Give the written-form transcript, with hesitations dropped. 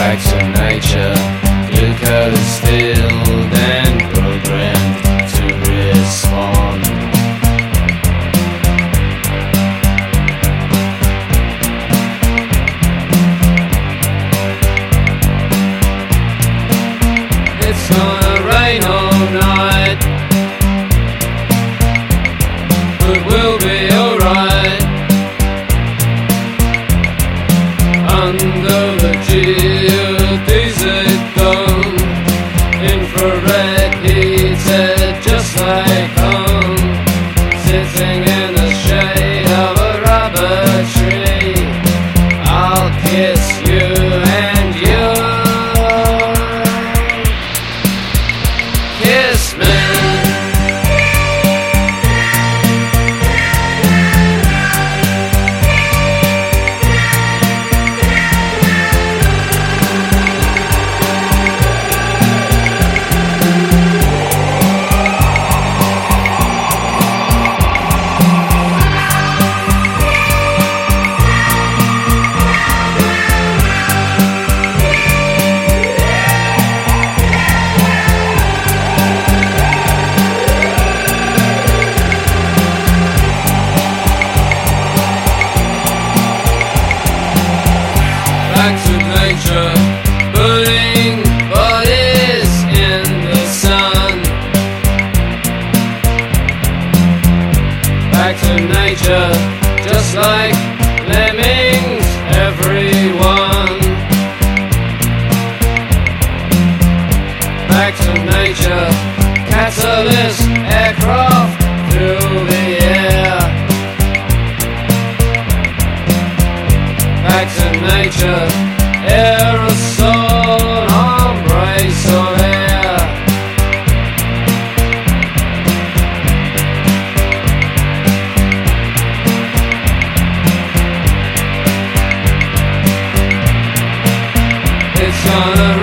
back to nature. Blue code is filled and programmed to respond. It's gonna rain all night, but we'll be alright. Under the geodesic dome, infrared heated just like home. Sitting in the shade of a rubber tree, I'll kiss you and you kiss me. Back to nature, burning bodies in the sun. Back to nature, just like lemmings, everyone. Back to nature, catalyst aircraft through the air. Back to nature, aerosol embrace of air. It's gonna